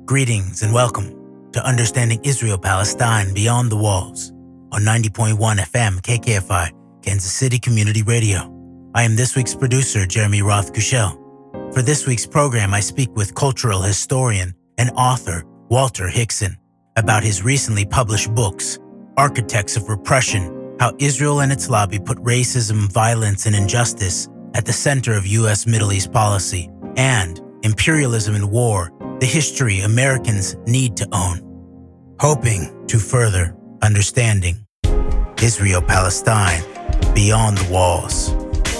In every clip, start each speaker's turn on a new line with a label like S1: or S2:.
S1: Greetings and welcome to Understanding Israel-Palestine Beyond the Walls on 90.1 FM KKFI, Kansas City Community Radio. I am this week's producer, Jeremy Roth-Kushel. For this week's program, I speak with cultural historian and author Walter Hixon about his recently published books, Architects of Repression: How Israel and its Lobby Put Racism, Violence, and Injustice at the Center of U.S. Middle East Policy, and Imperialism and War: The History Americans Need to Own. Hoping to further understanding Israel-Palestine Beyond the Walls.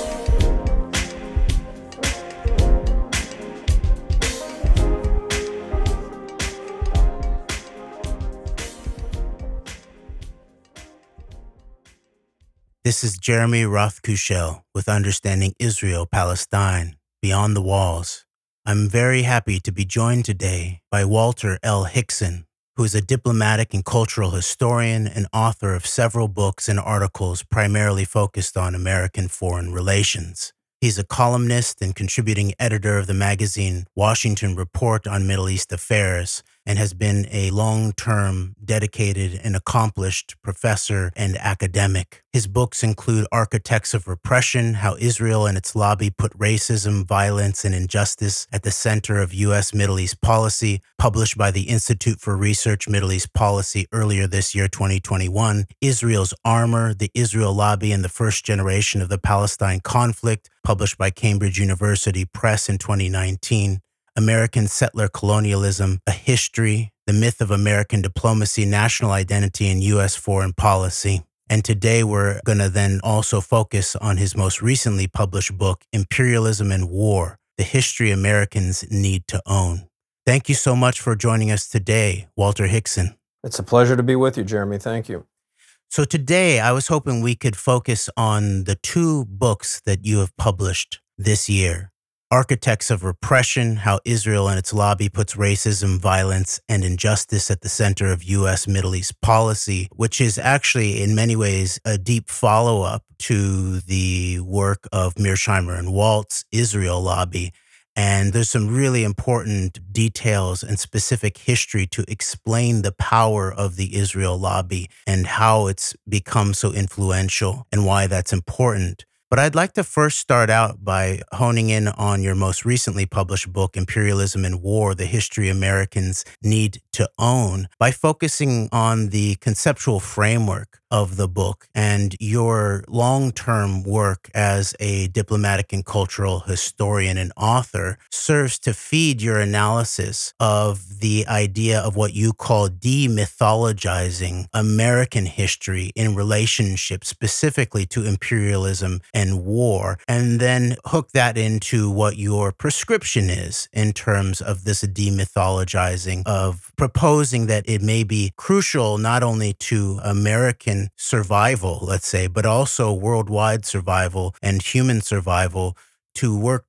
S1: This is Jeremy Roth-Kushel with Understanding Israel-Palestine Beyond the Walls. I'm very happy to be joined today by Walter L. Hixon, who is a diplomatic and cultural historian and author of several books and articles primarily focused on American foreign relations. He's a columnist and contributing editor of the magazine Washington Report on Middle East Affairs, and has been a long-term, dedicated, and accomplished professor and academic. His books include Architects of Repression: How Israel and its Lobby Put Racism, Violence, and Injustice at the Center of U.S. Middle East Policy, published by the Institute for Research Middle East Policy earlier this year, 2021, Israel's Armor: The Israel Lobby and the First Generation of the Palestine Conflict, published by Cambridge University Press in 2019, American Settler Colonialism: A History, The Myth of American Diplomacy, National Identity, and U.S. Foreign Policy. And today we're going to then also focus on his most recently published book, Imperialism and War: The History Americans Need to Own. Thank you so much for joining us today, Walter Hixon.
S2: It's a pleasure to be with you, Jeremy. Thank you.
S1: So today I was hoping we could focus on the two books that you have published this year. Architects of Repression: How Israel and its Lobby Puts Racism, Violence, and Injustice at the Center of U.S. Middle East Policy, which is actually in many ways a deep follow-up to the work of Mearsheimer and Walt's Israel Lobby. And there's some really important details and specific history to explain the power of the Israel Lobby and how it's become so influential and why that's important. But I'd like to first start out by honing in on your most recently published book, Imperialism and War: The History Americans Need to Own, by focusing on the conceptual framework of the book and your long-term work as a diplomatic and cultural historian and author serves to feed your analysis of the idea of what you call demythologizing American history in relationship specifically to imperialism and war, and then hook that into what your prescription is in terms of this demythologizing, of proposing that it may be crucial not only to American survival, let's say, but also worldwide survival and human survival to work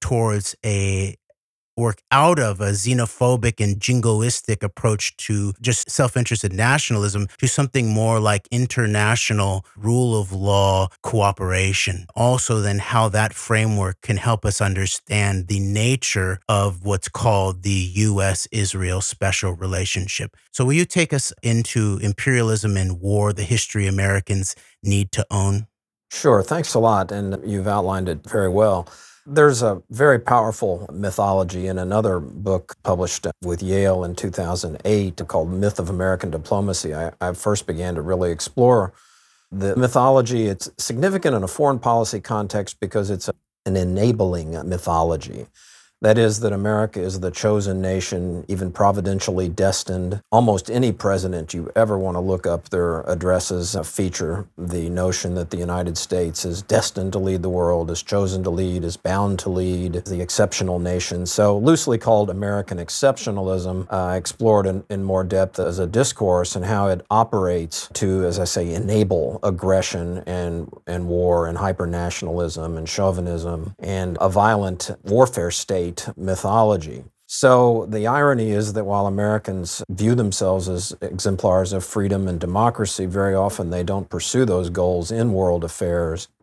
S1: out of a xenophobic and jingoistic approach to just self-interested nationalism to something more like international rule of law cooperation. Also then how that framework can help us understand the nature of what's called the U.S.-Israel special relationship. So will you take us into Imperialism and War: The History Americans Need to Own?
S2: Sure. Thanks a lot. And you've outlined it very well. There's a very powerful mythology in another book published with Yale in 2008 called Myth of American Diplomacy. I first began to really explore the mythology. It's significant in a foreign policy context because it's an enabling mythology. That is, that America is the chosen nation, even providentially destined. Almost any president you ever want to look up their addresses feature the notion that the United States is destined to lead the world, is chosen to lead, is bound to lead, the exceptional nation. So loosely called American exceptionalism, explored in more depth as a discourse and how it operates to, as I say, enable aggression and war and hyper-nationalism and chauvinism and a violent warfare state mythology. So the irony is that while Americans view themselves as exemplars of freedom and democracy, very often they don't pursue those goals in world affairs.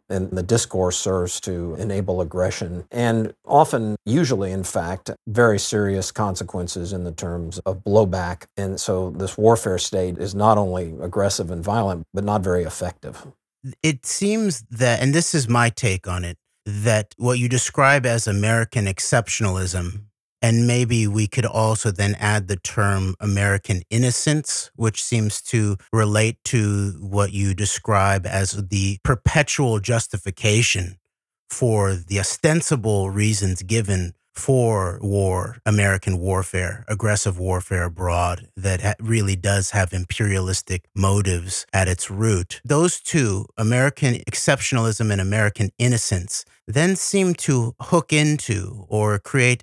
S2: and the discourse serves to enable aggression and often, usually, in fact, very serious consequences in the terms of blowback. And so this warfare state is not only aggressive and violent, but not very effective.
S1: It seems that, and this is my take on it, that what you describe as American exceptionalism, and maybe we could also then add the term American innocence, which seems to relate to what you describe as the perpetual justification for the ostensible reasons given for war, American warfare, aggressive warfare abroad that really does have imperialistic motives at its root. Those two, American exceptionalism and American innocence, then seem to hook into or create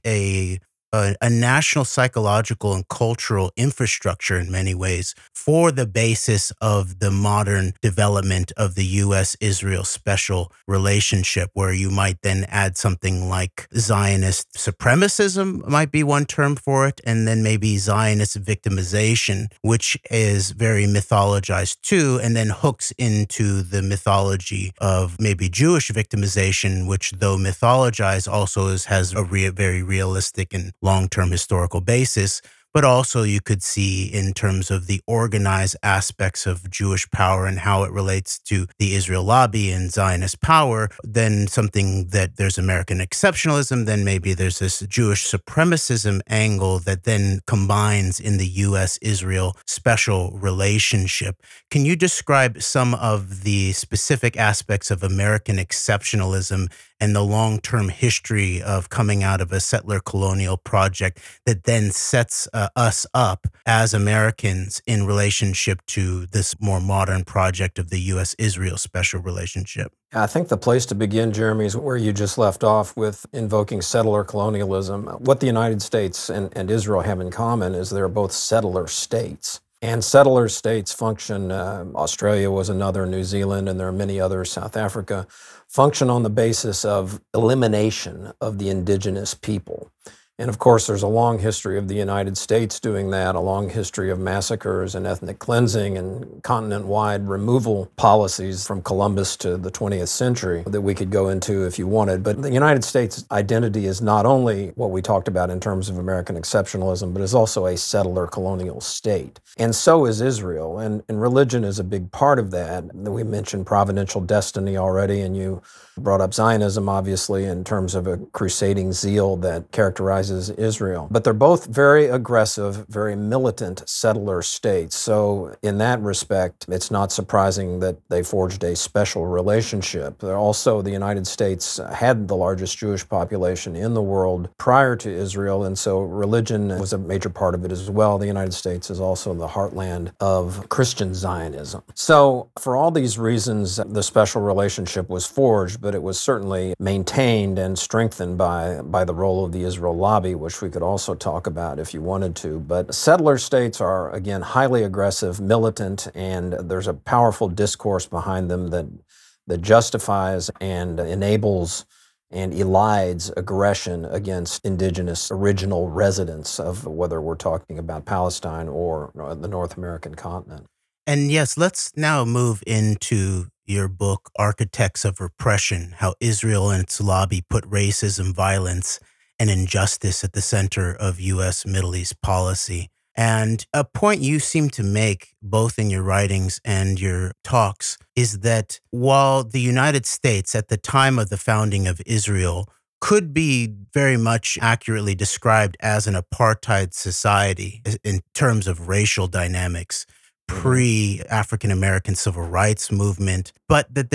S1: a national psychological and cultural infrastructure in many ways for the basis of the modern development of the U.S. Israel special relationship, where you might then add something like Zionist supremacism, might be one term for it, and then maybe Zionist victimization, which is very mythologized too, and then hooks into the mythology of maybe Jewish victimization, which, though mythologized, also has a very realistic and long-term historical basis. But also you could see in terms of the organized aspects of Jewish power and how it relates to the Israel lobby and Zionist power, then something that there's American exceptionalism, then maybe there's this Jewish supremacism angle that then combines in the U.S.-Israel special relationship. Can you describe some of the specific aspects of American exceptionalism and the long-term history of coming out of a settler colonial project that then sets us up as Americans in relationship to this more modern project of the U.S.-Israel special relationship?
S2: I think the place to begin, Jeremy, is where you just left off with invoking settler colonialism. What the United States and Israel have in common is they're both settler states. And settler states function, Australia was another, New Zealand, and there are many others, South Africa, function on the basis of elimination of the indigenous people. And of course, there's a long history of the United States doing that, a long history of massacres and ethnic cleansing and continent-wide removal policies from Columbus to the 20th century that we could go into if you wanted. But the United States identity is not only what we talked about in terms of American exceptionalism, but is also a settler colonial state. And so is Israel. And religion is a big part of that. We mentioned providential destiny already, and you brought up Zionism, obviously, in terms of a crusading zeal that characterizes Israel. But they're both very aggressive, very militant settler states. So in that respect, it's not surprising that they forged a special relationship. They're also, the United States had the largest Jewish population in the world prior to Israel, and so religion was a major part of it as well. The United States is also the heartland of Christian Zionism. So for all these reasons, the special relationship was forged, but it was certainly maintained and strengthened by the role of the Israel lobby, which we could also talk about if you wanted to. But settler states are, again, highly aggressive, militant, and there's a powerful discourse behind them that justifies and enables and elides aggression against indigenous original residents of whether we're talking about Palestine or the North American continent.
S1: And yes, let's now move into your book, Architects of Repression: How Israel and its Lobby Put Racism, Violence, and Injustice at the Center of U.S. Middle East Policy. And a point you seem to make, both in your writings and your talks, is that while the United States, at the time of the founding of Israel, could be very much accurately described as an apartheid society in terms of racial dynamics, pre-African American civil rights movement, but that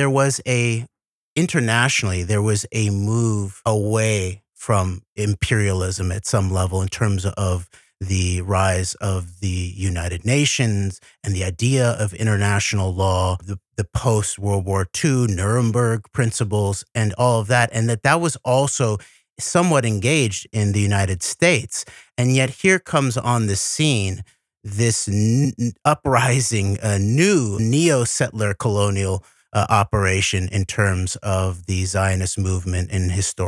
S1: internationally, there was a move away from imperialism at some level in terms of the rise of the United Nations and the idea of international law, the post-World War II Nuremberg principles and all of that, and that was also somewhat engaged in the United States. And yet here comes on the scene this uprising, a new neo-settler colonial operation in terms of the Zionist movement in historic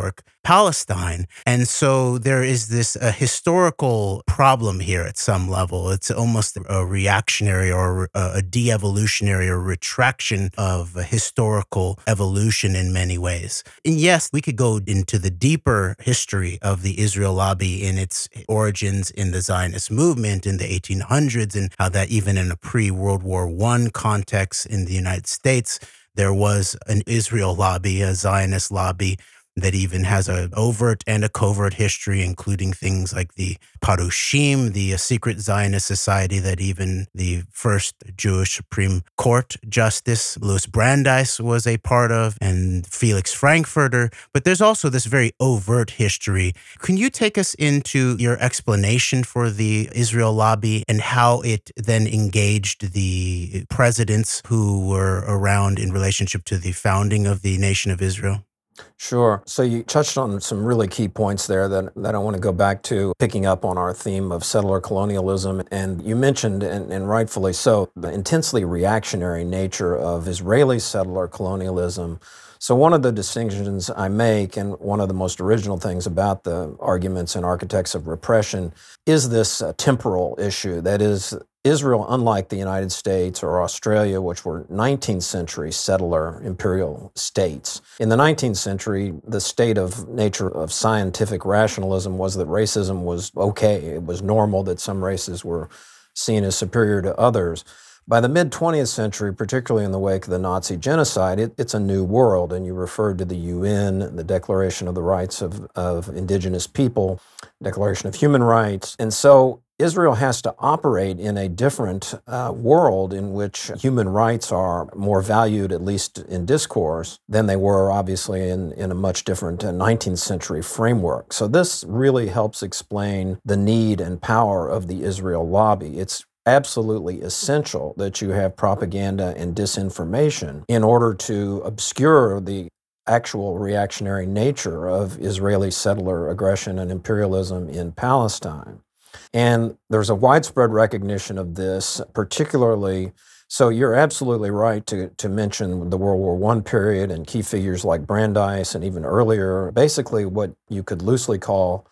S1: Palestine. And so there is this historical problem here at some level. It's almost a reactionary or a de-evolutionary or retraction of a historical evolution in many ways. And yes, we could go into the deeper history of the Israel lobby in its origins in the Zionist movement in the 1800s, and how that even in a pre-World War I context in the United States, there was an Israel lobby, a Zionist lobby that even has an overt and a covert history, including things like the Parushim, the secret Zionist society that even the first Jewish Supreme Court Justice, Louis Brandeis, was a part of, and Felix Frankfurter. But there's also this very overt history. Can you take us into your explanation for the Israel lobby and how it then engaged the presidents who were around in relationship to the founding of the nation of Israel?
S2: Sure. So you touched on some really key points there that I want to go back to, picking up on our theme of settler colonialism. And you mentioned, and rightfully so, the intensely reactionary nature of Israeli settler colonialism. So one of the distinctions I make, and one of the most original things about the arguments and architects of repression, is this temporal issue. That is, Israel, unlike the United States or Australia, which were 19th century settler imperial states. In the 19th century, the state of nature of scientific rationalism was that racism was okay. It was normal that some races were seen as superior to others. By the mid-20th century, particularly in the wake of the Nazi genocide, it's a new world, and you referred to the UN, the Declaration of the Rights of Indigenous People, Declaration of Human Rights. And so Israel has to operate in a different world in which human rights are more valued, at least in discourse, than they were, obviously, in a much different 19th century framework. So this really helps explain the need and power of the Israel lobby. It's absolutely essential that you have propaganda and disinformation in order to obscure the actual reactionary nature of Israeli settler aggression and imperialism in Palestine. And there's a widespread recognition of this, particularly. So you're absolutely right to mention the World War I period and key figures like Brandeis and even earlier. Basically, what you could loosely call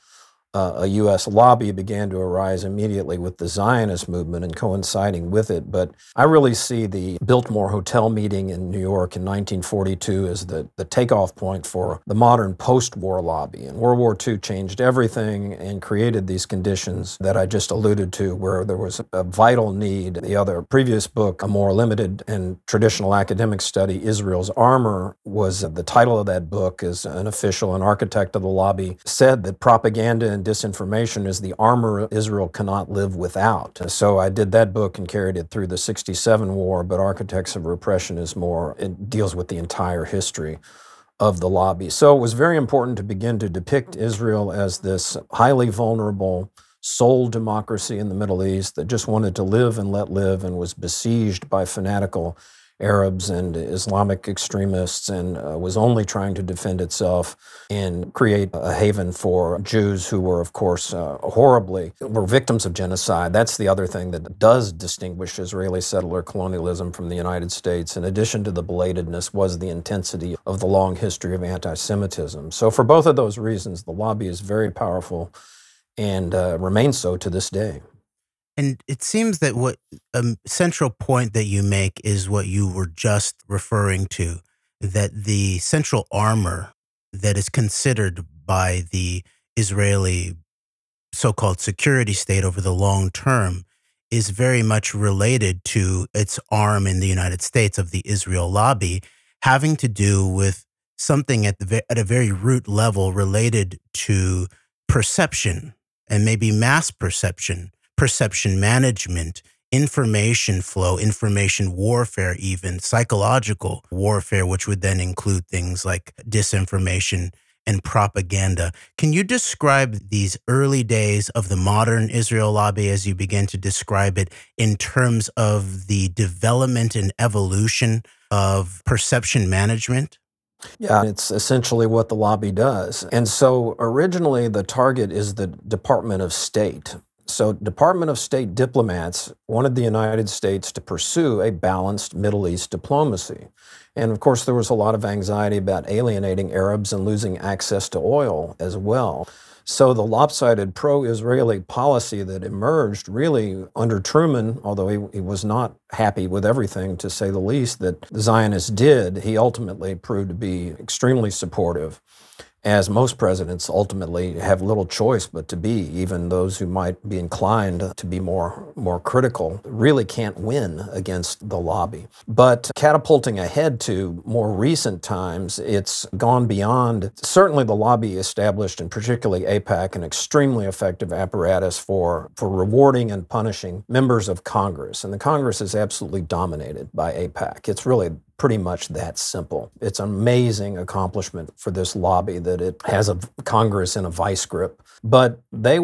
S2: a U.S. lobby began to arise immediately with the Zionist movement and coinciding with it. But I really see the Biltmore Hotel meeting in New York in 1942 as the takeoff point for the modern post-war lobby. And World War II changed everything and created these conditions that I just alluded to, where there was a vital need. The other previous book, a more limited and traditional academic study, Israel's Armor, was the title of that book. As an official and architect of the lobby said that propaganda and disinformation is the armor Israel cannot live without. So I did that book and carried it through the 67 war, but Architects of Repression is more, it deals with the entire history of the lobby. So it was very important to begin to depict Israel as this highly vulnerable sole democracy in the Middle East that just wanted to live and let live and was besieged by fanatical Arabs and Islamic extremists, and was only trying to defend itself and create a haven for Jews who were, of course, were victims of genocide. That's the other thing that does distinguish Israeli settler colonialism from the United States. In addition to the belatedness, was the intensity of the long history of anti-Semitism. So for both of those reasons, the lobby is very powerful and remains so to this day.
S1: And it seems that what a central point that you make is what you were just referring to, that the central armor that is considered by the Israeli so-called security state over the long term is very much related to its arm in the United States of the Israel lobby, having to do with something at a very root level related to perception and maybe mass perception, perception management, information flow, information warfare, even psychological warfare, which would then include things like disinformation and propaganda. Can you describe these early days of the modern Israel lobby as you begin to describe it in terms of the development and evolution of perception management?
S2: Yeah, it's essentially what the lobby does. And so originally the target is the Department of State. So, Department of State diplomats wanted the United States to pursue a balanced Middle East diplomacy. And of course, there was a lot of anxiety about alienating Arabs and losing access to oil as well. So, the lopsided pro Israeli policy that emerged really under Truman, although he was not happy with everything, to say the least, that the Zionists did, he ultimately proved to be extremely supportive, as most presidents ultimately have little choice but to be. Even those who might be inclined to be more critical really can't win against the lobby. But catapulting ahead to more recent times, it's gone beyond. Certainly the lobby established, and particularly AIPAC, an extremely effective apparatus for rewarding and punishing members of Congress. And the Congress is absolutely dominated by AIPAC. It's really pretty much that simple. It's an amazing accomplishment for this lobby that it has a Congress in a vice grip. But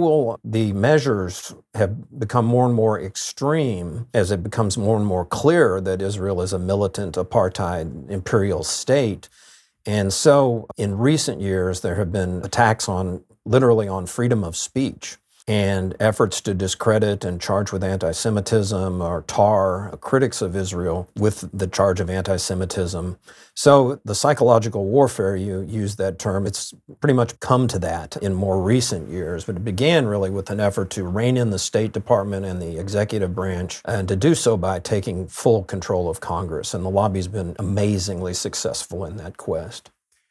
S2: the measures have become more and more extreme as it becomes more and more clear that Israel is a militant apartheid imperial state. And so in recent years, there have been attacks literally on freedom of speech, and efforts to discredit and charge with anti-Semitism or tar critics of Israel with the charge of anti-Semitism. So the psychological warfare, you use that term, it's pretty much come to that in more recent years, but it began really with an effort to rein in the State Department and the executive branch, and to do so by taking full control of Congress. And the lobby's been amazingly successful in that quest.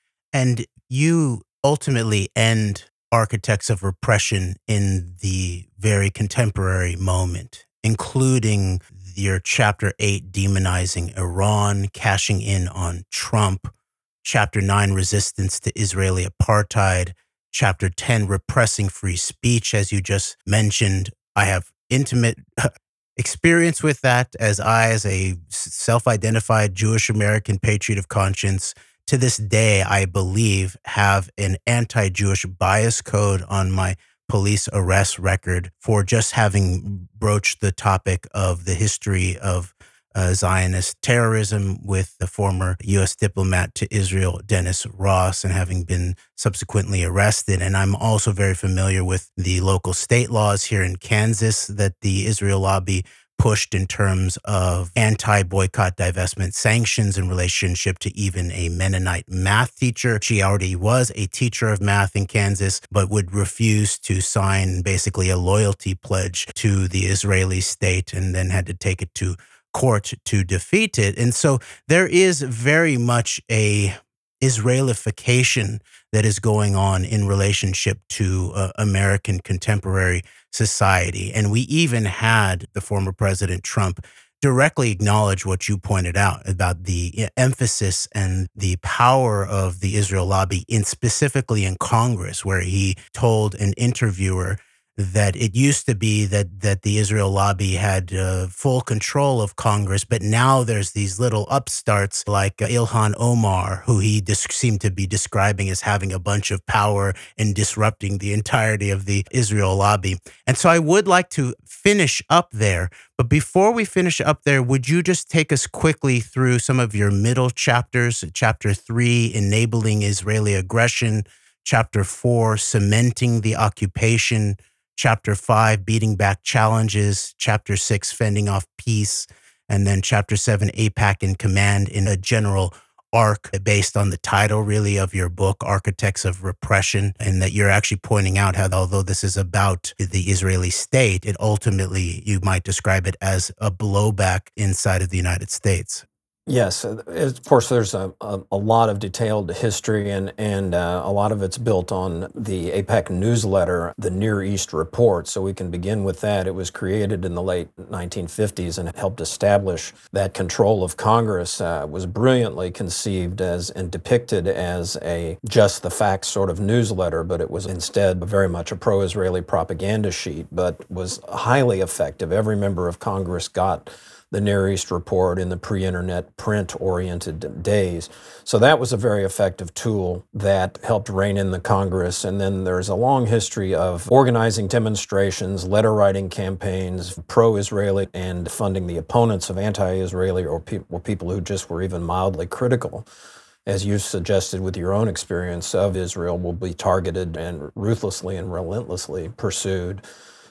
S1: And you ultimately end Architects of Repression in the very contemporary moment, including your Chapter 8 demonizing Iran, cashing in on Trump, Chapter 9 resistance to Israeli apartheid, Chapter 10 repressing free speech, as you just mentioned. I have intimate experience with that, as a self-identified Jewish American patriot of conscience, to this day, I believe, have an anti-Jewish bias code on my police arrest record for just having broached the topic of the history of Zionist terrorism with the former U.S. diplomat to Israel, Dennis Ross, and having been subsequently arrested. And I'm also very familiar with the local state laws here in Kansas that the Israel lobby pushed in terms of anti-boycott divestment sanctions in relationship to even a Mennonite math teacher. She already was a teacher of math in Kansas, but would refuse to sign basically a loyalty pledge to the Israeli state, and then had to take it to court to defeat it. And so there is very much a Israelification that is going on in relationship to American contemporary society. And we even had the former President Trump directly acknowledge what you pointed out about the emphasis and the power of the Israel lobby, specifically in Congress, where he told an interviewer that it used to be that the Israel lobby had full control of Congress, but now there's these little upstarts like Ilhan Omar, who he seemed to be describing as having a bunch of power and disrupting the entirety of the Israel lobby. And so I would like to finish up there, but before we finish up there, would you just take us quickly through some of your middle chapters? Chapter 3, enabling Israeli aggression. Chapter 4, cementing the occupation. Chapter 5, beating back challenges. Chapter 6, fending off peace. And then Chapter 7, AIPAC in command, in a general arc based on the title really of your book, Architects of Repression, and that you're actually pointing out how, although this is about the Israeli state, it ultimately, you might describe it as a blowback inside of the United States.
S2: Yes, of course, there's a lot of detailed history, and a lot of it's built on the AIPAC newsletter, the Near East Report. So we can begin with that. It was created in the late 1950s and helped establish that control of Congress. Was brilliantly conceived as and depicted as a just the facts sort of newsletter, but it was instead very much a pro-Israeli propaganda sheet, but was highly effective. Every member of Congress got the Near East Report in the pre-internet print-oriented days. So that was a very effective tool that helped rein in the Congress. And then there's a long history of organizing demonstrations, letter-writing campaigns, pro-Israeli, and funding the opponents of anti-Israeli or people who just were even mildly critical. As you suggested with your own experience of Israel, will be targeted and ruthlessly and relentlessly pursued.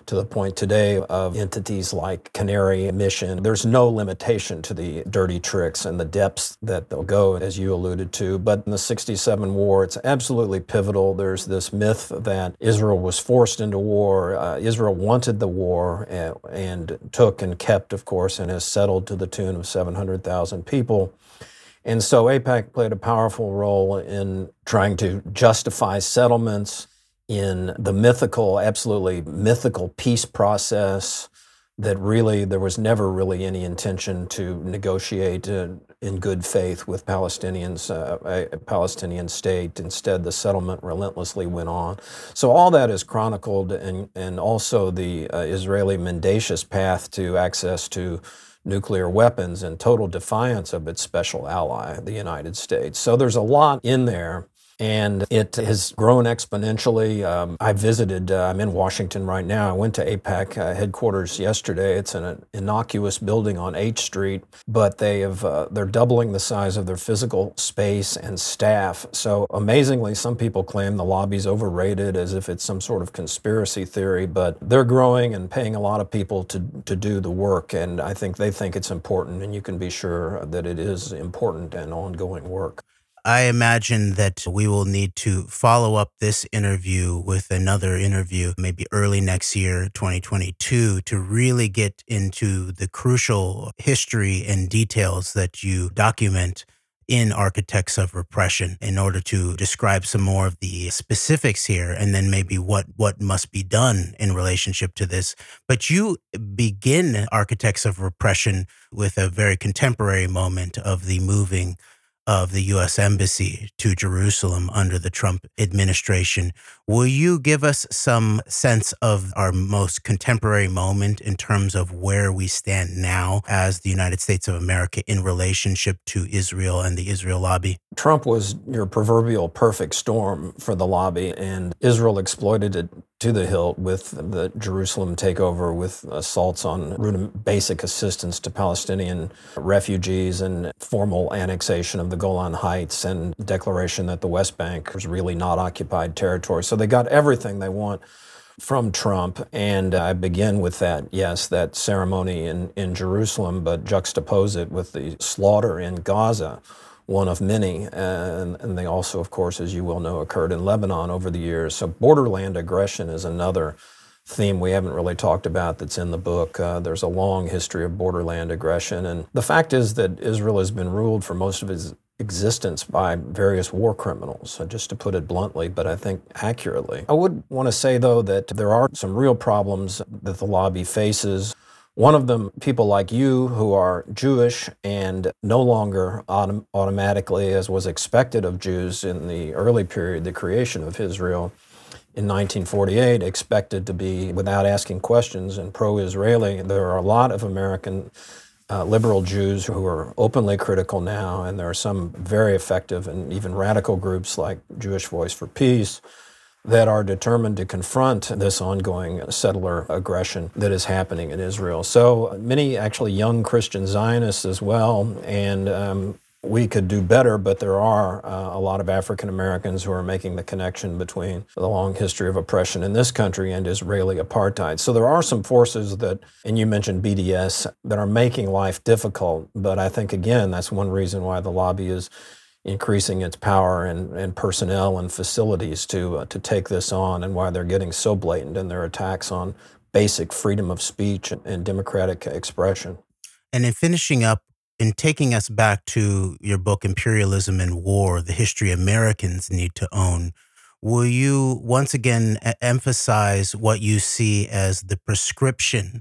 S2: to the point today of entities like Canary Mission. There's no limitation to the dirty tricks and the depths that they'll go, as you alluded to. But in the 67 war, it's absolutely pivotal. There's this myth that Israel was forced into war. Israel wanted the war and took and kept, of course, and has settled to the tune of 700,000 people. And so AIPAC played a powerful role in trying to justify settlements in the mythical, absolutely mythical peace process that really there was never really any intention to negotiate in good faith with Palestinians, a Palestinian state. Instead, the settlement relentlessly went on. So all that is chronicled, and also the Israeli mendacious path to access to nuclear weapons in total defiance of its special ally, the United States. So there's a lot in there, and it has grown exponentially. I visited, I'm in Washington right now. I went to AIPAC headquarters yesterday. It's an innocuous building on H Street, but they're doubling the size of their physical space and staff. So amazingly, some people claim the lobby's overrated as if it's some sort of conspiracy theory, but they're growing and paying a lot of people to do the work. And I think they think it's important, and you can be sure that it is important and ongoing work.
S1: I imagine that we will need to follow up this interview with another interview, maybe early next year, 2022, to really get into the crucial history and details that you document in Architects of Repression in order to describe some more of the specifics here, and then maybe what must be done in relationship to this. But you begin Architects of Repression with a very contemporary moment of the moving of the U.S. Embassy to Jerusalem under the Trump administration. Will you give us some sense of our most contemporary moment in terms of where we stand now as the United States of America in relationship to Israel and the Israel lobby?
S2: Trump was your proverbial perfect storm for the lobby, and Israel exploited it to the hilt with the Jerusalem takeover, with assaults on basic assistance to Palestinian refugees and formal annexation of the Golan Heights and declaration that the West Bank was really not occupied territory. So they got everything they want from Trump, and I begin with that, yes, that ceremony in Jerusalem, but juxtapose it with the slaughter in Gaza, one of many, and they also, of course, as you well know, occurred in Lebanon over the years. So borderland aggression is another theme we haven't really talked about that's in the book. There's a long history of borderland aggression, and the fact is that Israel has been ruled for most of its existence by various war criminals, just to put it bluntly, but I think accurately. I would want to say, though, that there are some real problems that the lobby faces. One of them, people like you who are Jewish and no longer automatically, as was expected of Jews in the early period, the creation of Israel in 1948, expected to be, without asking questions, and pro-Israeli. There are a lot of American liberal Jews who are openly critical now, and there are some very effective and even radical groups like Jewish Voice for Peace that are determined to confront this ongoing settler aggression that is happening in Israel. So many actually young Christian Zionists as well, and we could do better, but there are a lot of African Americans who are making the connection between the long history of oppression in this country and Israeli apartheid. So there are some forces that, and you mentioned BDS, that are making life difficult, but I think, again, that's one reason why the lobby is increasing its power and personnel and facilities to take this on, and why they're getting so blatant in their attacks on basic freedom of speech and democratic expression.
S1: And in finishing up, in taking us back to your book, Imperialism and War, The History Americans Need to Own, will you once again emphasize what you see as the prescription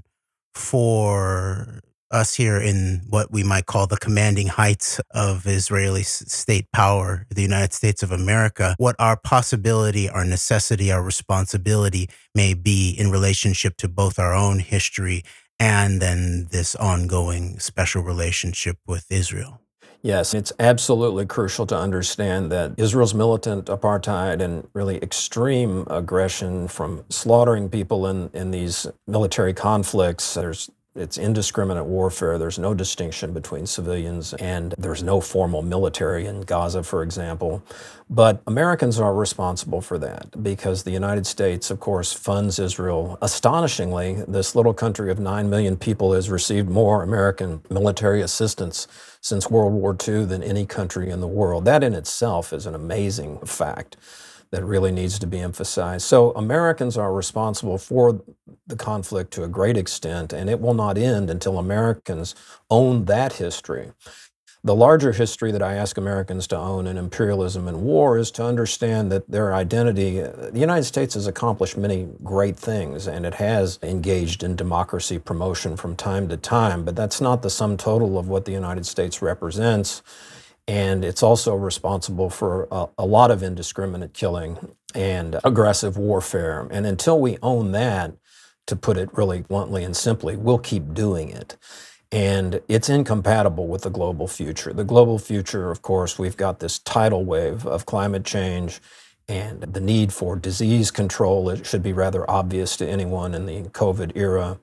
S1: for us here in what we might call the commanding heights of Israeli state power, the United States of America, what our possibility, our necessity, our responsibility may be in relationship to both our own history and then this ongoing special relationship with Israel?
S2: Yes, it's absolutely crucial to understand that Israel's militant apartheid and really extreme aggression from slaughtering people in these military conflicts, there's It's indiscriminate warfare. There's no distinction between civilians, and there's no formal military in Gaza, for example. But Americans are responsible for that because the United States, of course, funds Israel. Astonishingly, this little country of 9 million people has received more American military assistance since World War II than any country in the world. That in itself is an amazing fact that really needs to be emphasized. So Americans are responsible for the conflict to a great extent, and it will not end until Americans own that history. The larger history that I ask Americans to own in imperialism and war is to understand that their identity, the United States has accomplished many great things, and it has engaged in democracy promotion from time to time, but that's not the sum total of what the United States represents. And it's also responsible for a lot of indiscriminate killing and aggressive warfare. And until we own that, to put it really bluntly and simply, we'll keep doing it. And it's incompatible with the global future. The global future, of course, we've got this tidal wave of climate change and the need for disease control. It should be rather obvious to anyone in the COVID era.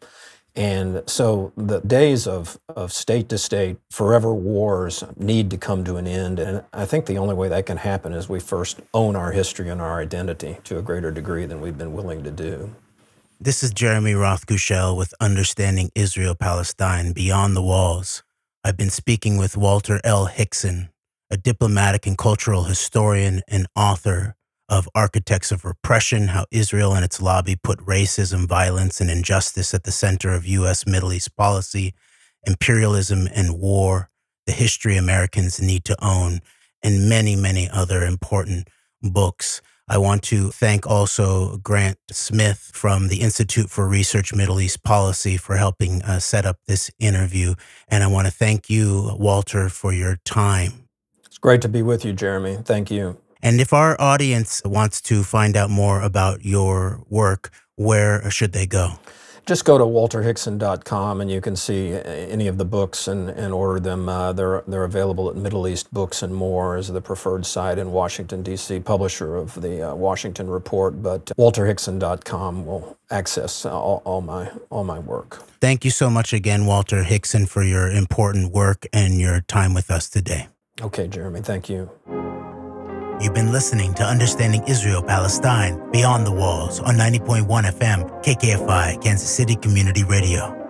S2: And so the days of state-to-state forever wars need to come to an end. And I think the only way that can happen is we first own our history and our identity to a greater degree than we've been willing to do.
S1: This is Jeremy Rothkushel with Understanding Israel-Palestine Beyond the Walls. I've been speaking with Walter L. Hixson, a diplomatic and cultural historian and author of Architects of Repression, How Israel and Its Lobby Put Racism, Violence, and Injustice at the Center of U.S. Middle East Policy, Imperialism and War, The History Americans Need to Own, and many, many other important books. I want to thank also Grant Smith from the Institute for Research Middle East Policy for helping set up this interview. And I want to thank you, Walter, for your time.
S2: It's great to be with you, Jeremy. Thank you.
S1: And if our audience wants to find out more about your work, where should they go?
S2: Just go to walterhixson.com and you can see any of the books and order them. They're available at Middle East Books and More as the preferred site in Washington, D.C., publisher of the Washington Report. But walterhixson.com will access all my work. Thank you so much again, Walter Hixson, for your important work and your time with us today. Okay, Jeremy, thank you. You've been listening to Understanding Israel-Palestine Beyond the Walls on 90.1 FM, KKFI, Kansas City Community Radio.